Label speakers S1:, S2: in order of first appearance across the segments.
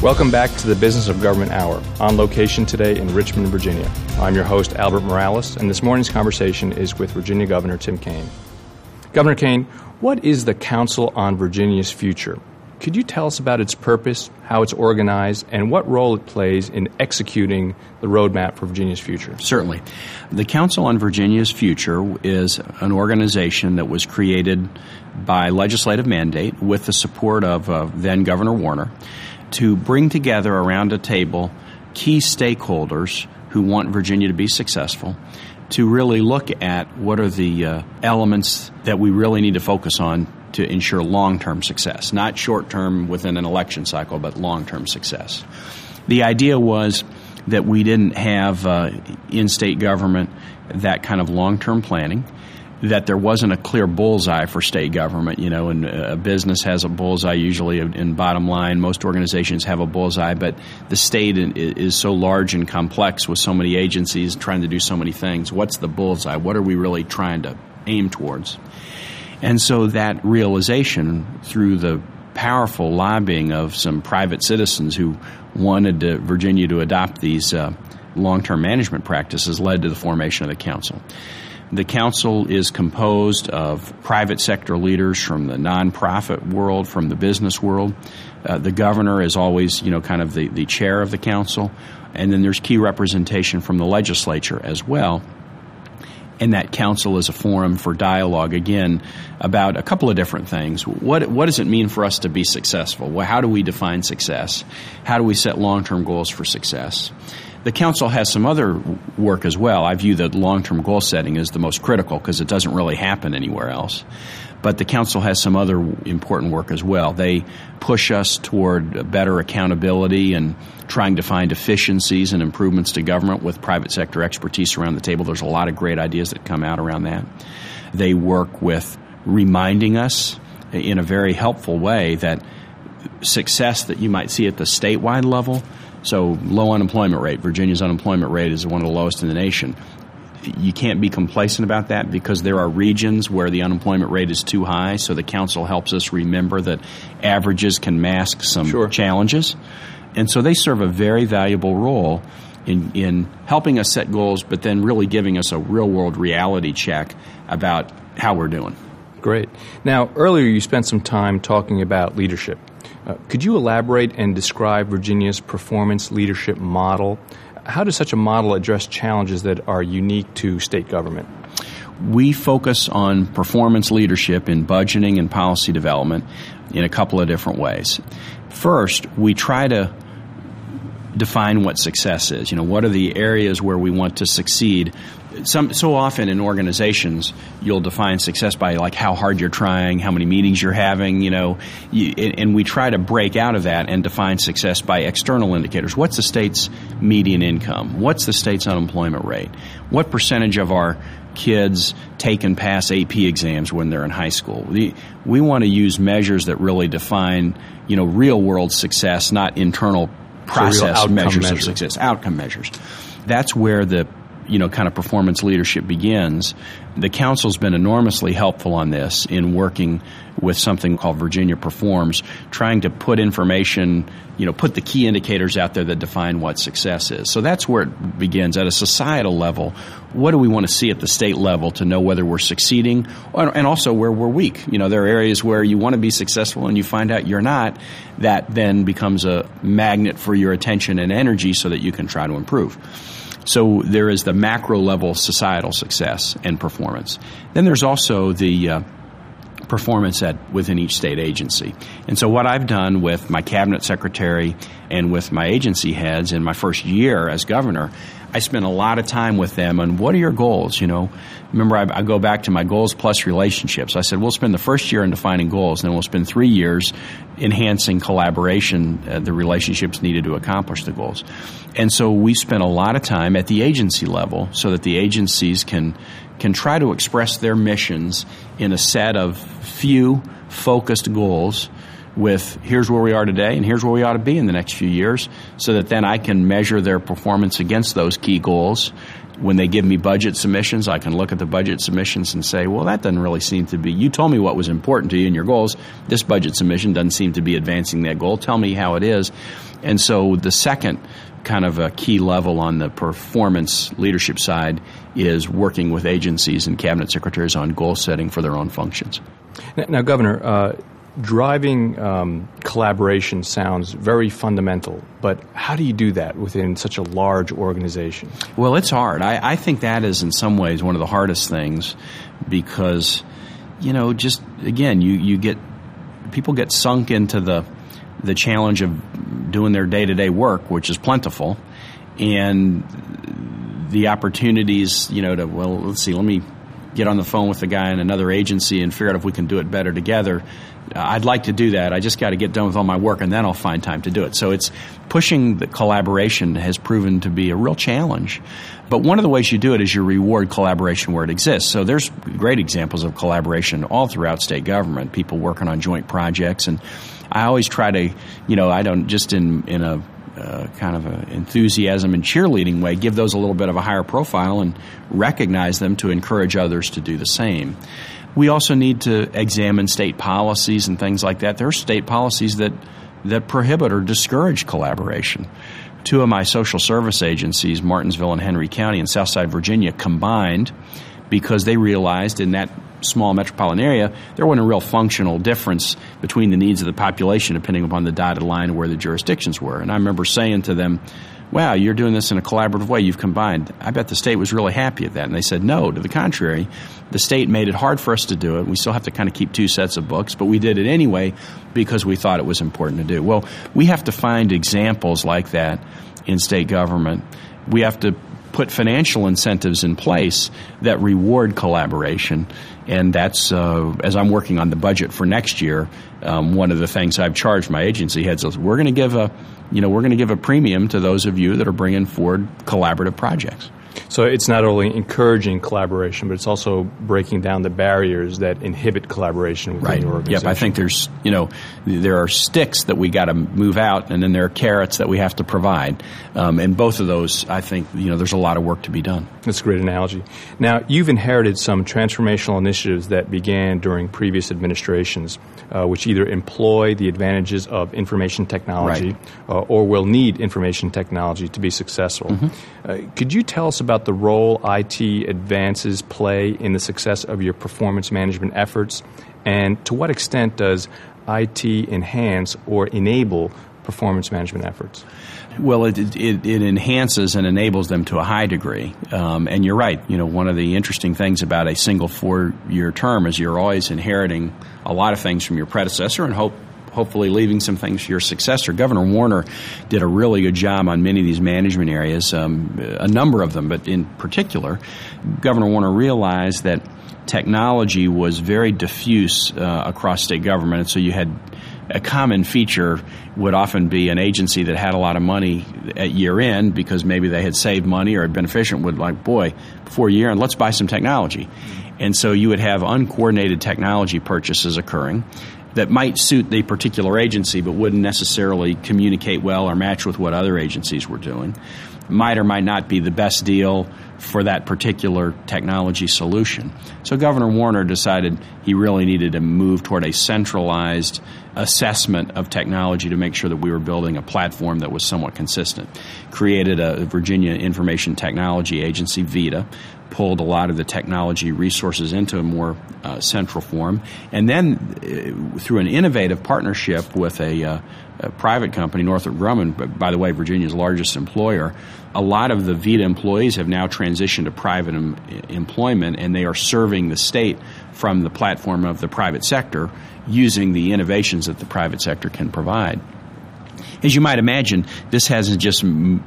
S1: Welcome back to the Business of Government Hour, on location today in Richmond, Virginia. I'm your host, Albert Morales, and this morning's conversation is with Virginia Governor Tim Kaine. Governor Kaine, what is the Council on Virginia's Future? Could you tell us about its purpose, how it's organized, and what role it plays in executing the roadmap for Virginia's future?
S2: Certainly. The Council on Virginia's Future is an organization that was created by legislative mandate with the support of then Governor Warner to bring together around a table key stakeholders who want Virginia to be successful, to really look at what are the elements that we really need to focus on to ensure long-term success, not short-term within an election cycle, but long-term success. The idea was that we didn't have in state government that kind of long-term planning, that there wasn't a clear bullseye for state government, and a business has a bullseye usually in bottom line. Most organizations have a bullseye, but the state is so large and complex with so many agencies trying to do so many things. What's the bullseye? What are we really trying to aim towards? And so that realization, through the powerful lobbying of some private citizens who wanted Virginia to adopt these long-term management practices, led to the formation of the council. The council is composed of private sector leaders from the nonprofit world, from the business world. The governor is always, kind of the chair of the council. And then there's key representation from the legislature as well. And that council is a forum for dialogue, again, about a couple of different things. What does it mean for us to be successful? Well, how do we define success? How do we set long-term goals for success? The council has some other work as well. I view that long-term goal setting as the most critical because it doesn't really happen anywhere else. But the council has some other important work as well. They push us toward better accountability and trying to find efficiencies and improvements to government with private sector expertise around the table. There's a lot of great ideas that come out around that. They work with reminding us in a very helpful way that success that you might see at the statewide level, so low unemployment rate, Virginia's unemployment rate is one of the lowest in the nation. You can't be complacent about that because there are regions where the unemployment rate is too high, so the council helps us remember that averages can mask some challenges. And so they serve a very valuable role in helping us set goals, but then really giving us a real-world reality check about how we're doing.
S1: Great. Now, earlier you spent some time talking about leadership. Could you elaborate and describe Virginia's performance leadership model? How does such a model address challenges that are unique to state government?
S2: We focus on performance leadership in budgeting and policy development in a couple of different ways. First, we try to define what success is. What are the areas where we want to succeed? So often in organizations, you'll define success by like how hard you're trying, how many meetings you're having, and we try to break out of that and define success by external indicators. What's the state's median income? What's the state's unemployment rate? What percentage of our kids take and pass AP exams when they're in high school? We want to use measures that really define, real world success, not internal process measures of success, outcome measures. That's where the kind of performance leadership begins. The council's been enormously helpful on this in working with something called Virginia Performs, trying to put information, put the key indicators out there that define what success is. So that's where it begins. At a societal level, what do we want to see at the state level to know whether we're succeeding and also where we're weak? There are areas where you want to be successful and you find out you're not. That then becomes a magnet for your attention and energy so that you can try to improve. So there is the macro level societal success and performance. Then there's also the performance within each state agency. And so what I've done with my cabinet secretary and with my agency heads in my first year as governor, I spent a lot of time with them on what are your goals, Remember, I go back to my goals plus relationships. I said, we'll spend the first year in defining goals, and then we'll spend 3 years enhancing collaboration, the relationships needed to accomplish the goals. And so we spent a lot of time at the agency level so that the agencies can try to express their missions in a set of few focused goals with here's where we are today and here's where we ought to be in the next few years, so that then I can measure their performance against those key goals. When they give me budget submissions, I can look at the budget submissions and say, well, that doesn't really seem to be, you told me what was important to you in your goals. This budget submission doesn't seem to be advancing that goal. Tell me how it is. And so the second kind of a key level on the performance leadership side is working with agencies and cabinet secretaries on goal setting for their own functions.
S1: Now, Governor, driving collaboration sounds very fundamental, but how do you do that within such a large organization?
S2: Well, it's hard. I think that is in some ways one of the hardest things because, just again, people get sunk into the challenge of doing their day-to-day work, which is plentiful, and the opportunities, let me get on the phone with the guy in another agency and figure out if we can do it better together. I'd like to do that. I just got to get done with all my work, and then I'll find time to do it. So it's pushing the collaboration has proven to be a real challenge. But one of the ways you do it is you reward collaboration where it exists. So there's great examples of collaboration all throughout state government, people working on joint projects. And I always try to, I don't just in a kind of an enthusiasm and cheerleading way, give those a little bit of a higher profile and recognize them to encourage others to do the same. We also need to examine state policies and things like that. There are state policies that prohibit or discourage collaboration. Two of my social service agencies, Martinsville and Henry County in Southside Virginia, combined because they realized in that small metropolitan area there wasn't a real functional difference between the needs of the population depending upon the dotted line of where the jurisdictions were. And I remember saying to them, wow, you're doing this in a collaborative way. You've combined. I bet the state was really happy at that. And they said, no, to the contrary. The state made it hard for us to do it. We still have to kind of keep two sets of books, but we did it anyway because we thought it was important to do. Well, we have to find examples like that in state government. We have to put financial incentives in place that reward collaboration. And that's, as I'm working on the budget for next year, one of the things I've charged my agency heads is we're going to give a premium to those of you that are bringing forward collaborative projects.
S1: So it's not only encouraging collaboration, but it's also breaking down the barriers that inhibit collaboration within the organization.
S2: Yep, I think there are sticks that we got to move out, and then there are carrots that we have to provide. And both of those, I think, there's a lot of work to be done.
S1: That's a great analogy. Now, you've inherited some transformational initiatives that began during previous administrations, which either employ the advantages of information technology or will need information technology to be successful. Mm-hmm. Could you tell us about the role IT advances play in the success of your performance management efforts, and to what extent does IT enhance or enable performance management efforts?
S2: Well, it enhances and enables them to a high degree. And you're right. One of the interesting things about a single 4-year term is you're always inheriting a lot of things from your predecessor and hopefully leaving some things for your successor. Governor Warner did a really good job on many of these management areas, a number of them, but in particular, Governor Warner realized that technology was very diffuse across state government, and so you had a common feature would often be an agency that had a lot of money at year end because maybe they had saved money or had been efficient would before year end, let's buy some technology. And so you would have uncoordinated technology purchases occurring that might suit the particular agency but wouldn't necessarily communicate well or match with what other agencies were doing. Might or might not be the best deal for that particular technology solution. So Governor Warner decided he really needed to move toward a centralized assessment of technology to make sure that we were building a platform that was somewhat consistent. Created a Virginia Information Technology Agency, VITA, pulled a lot of the technology resources into a more central form, and then through an innovative partnership with a private company, Northrop Grumman, by the way, Virginia's largest employer, a lot of the VITA employees have now transitioned to private employment, and they are serving the state from the platform of the private sector using the innovations that the private sector can provide. As you might imagine, this hasn't just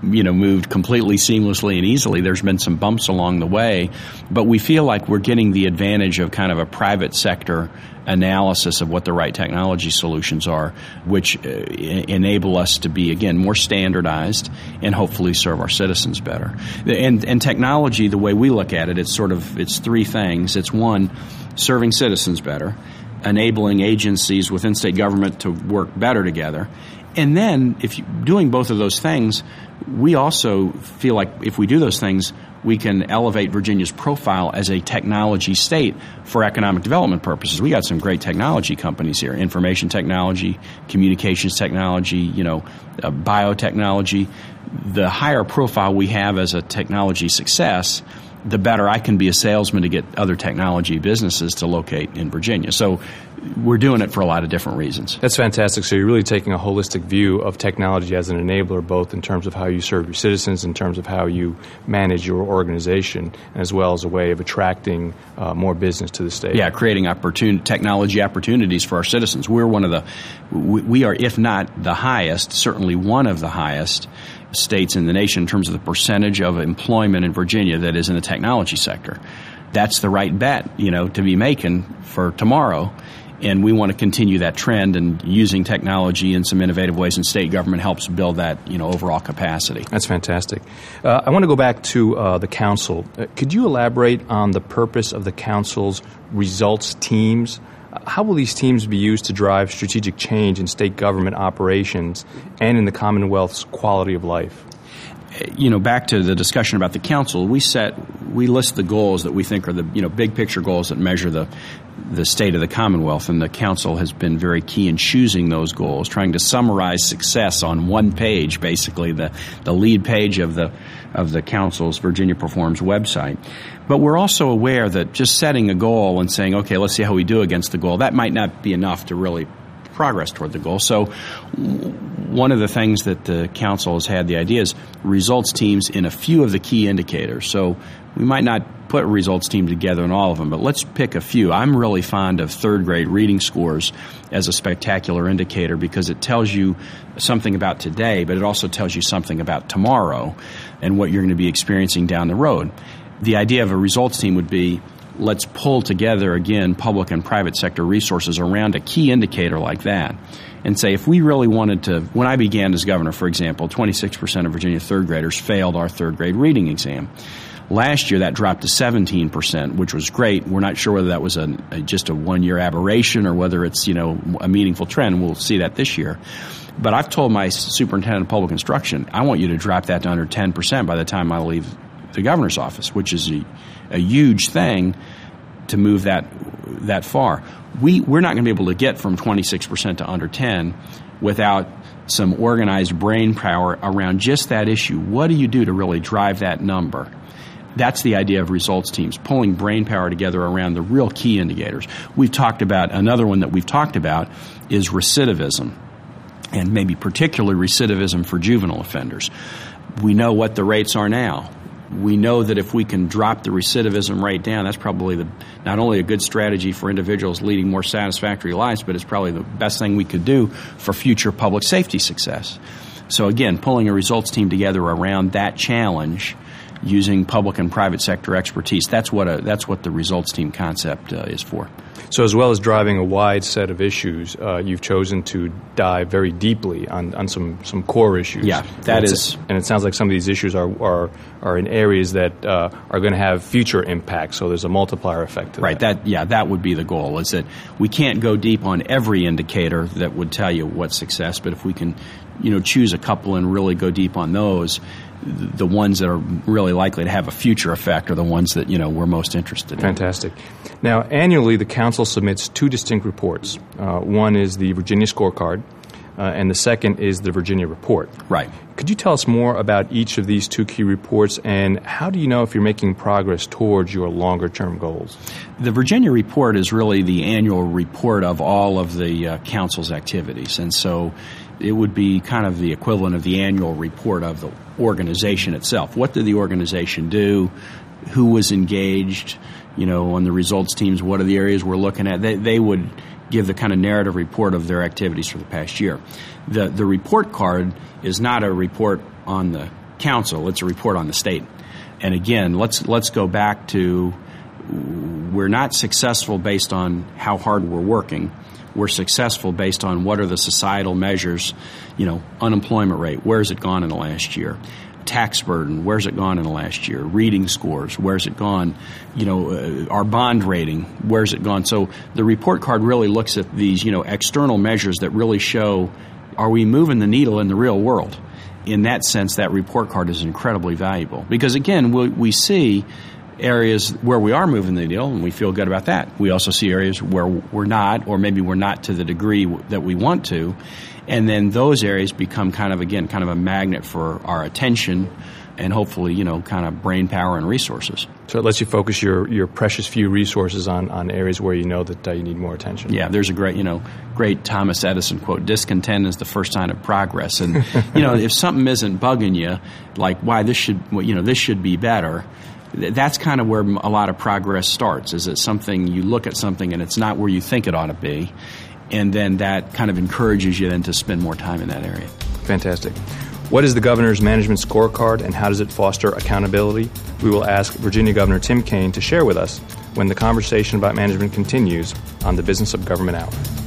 S2: moved completely seamlessly and easily. There's been some bumps along the way, but we feel like we're getting the advantage of kind of a private sector analysis of what the right technology solutions are, which enable us to be, again, more standardized and hopefully serve our citizens better. And technology, the way we look at it, it's three things. It's one, serving citizens better. enabling agencies within state government to work better together. And then, doing both of those things, we also feel like if we do those things, we can elevate Virginia's profile as a technology state for economic development purposes. We got some great technology companies here: information technology, communications technology, biotechnology. The higher profile we have as a technology success, the better I can be a salesman to get other technology businesses to locate in Virginia. So we're doing it for a lot of different reasons.
S1: That's fantastic. So you're really taking a holistic view of technology as an enabler, both in terms of how you serve your citizens, in terms of how you manage your organization, as well as a way of attracting more business to the state.
S2: Yeah, creating technology opportunities for our citizens. We're we are, if not the highest, certainly one of the highest states in the nation in terms of the percentage of employment in Virginia that is in the technology sector. That's the right bet, to be making for tomorrow. And we want to continue that trend, and using technology in some innovative ways in state government helps build that, overall capacity.
S1: That's fantastic. I want to go back to the council. Could you elaborate on the purpose of the council's results teams? How will these teams be used to drive strategic change in state government operations and in the Commonwealth's quality of life?
S2: Back to the discussion about the council, we list the goals that we think are the big picture goals that measure the state of the Commonwealth, and the council has been very key in choosing those goals, trying to summarize success on one page, basically the lead page of the council's Virginia Performs website. But we're also aware that just setting a goal and saying, okay, let's see how we do against the goal, that might not be enough to really progress toward the goal. So one of the things that the council has had the idea is results teams in a few of the key indicators. So we might not put a results team together in all of them, but let's pick a few. I'm really fond of third grade reading scores as a spectacular indicator because it tells you something about today, but it also tells you something about tomorrow and what you're going to be experiencing down the road. The idea of a results team would be, let's pull together, again, public and private sector resources around a key indicator like that and say, if we really wanted to, when I began as governor, for example, 26% of Virginia third graders failed our third grade reading exam. Last year, that dropped to 17%, which was great. We're not sure whether that was just a one-year aberration or whether it's, a meaningful trend. We'll see that this year. But I've told my superintendent of public instruction, I want you to drop that to under 10% by the time I leave the governor's office, which is a huge thing to move that far. We're not going to be able to get from 26% to under 10 without some organized brain power around just that issue. What do you do to really drive that number? That's the idea of results teams, pulling brain power together around the real key indicators. We've talked about, another one that we've talked about is recidivism, and maybe particularly recidivism for juvenile offenders. We know what the rates are now. We know that if we can drop the recidivism rate down, that's probably not only a good strategy for individuals leading more satisfactory lives, but it's probably the best thing we could do for future public safety success. So again, pulling a results team together around that challenge using public and private sector expertise, that's what the results team concept is for.
S1: So as well as driving a wide set of issues, you've chosen to dive very deeply on some core issues.
S2: Yeah, and
S1: it sounds like some of these issues are in areas that are going to have future impacts. So there's a multiplier effect to that.
S2: Right. That would be the goal. Is that we can't go deep on every indicator that would tell you what's success, but if we can, choose a couple and really go deep on those, the ones that are really likely to have a future effect are the ones that we're most interested in.
S1: Fantastic. Now, annually, the council submits two distinct reports. One is the Virginia Scorecard, and the second is the Virginia Report.
S2: Right.
S1: Could you tell us more about each of these two key reports, and how do you know if you're making progress towards your longer-term goals?
S2: The Virginia Report is really the annual report of all of the council's activities, and so it would be kind of the equivalent of the annual report of the organization itself. What did the organization do? Who was engaged? On the results teams, what are the areas we're looking at? They would give the kind of narrative report of their activities for the past year. The report card is not a report on the council, it's a report on the state. And again, let's go back to, we're not successful based on how hard we're working. We're successful based on what are the societal measures, unemployment rate, where has it gone in the last year? tax burden, where's it gone in the last year? Reading scores, where's it gone? Our bond rating, where's it gone? So the report card really looks at these, external measures that really show, are we moving the needle in the real world? In that sense, that report card is incredibly valuable. Because, again, we see areas where we are moving the needle, and we feel good about that. We also see areas where we're not, or maybe we're not to the degree that we want to. And then those areas become kind of a magnet for our attention and hopefully, kind of brain power and resources.
S1: So it lets you focus your precious few resources on areas where you know that you need more attention.
S2: Yeah, there's a great Thomas Edison quote, discontent is the first sign of progress. And, if something isn't bugging you, like why this should be better, that's kind of where a lot of progress starts, is that you look at something and it's not where you think it ought to be. And then that kind of encourages you then to spend more time in that area.
S1: Fantastic. What is the governor's management scorecard, and how does it foster accountability? We will ask Virginia Governor Tim Kaine to share with us when the conversation about management continues on the Business of Government Hour.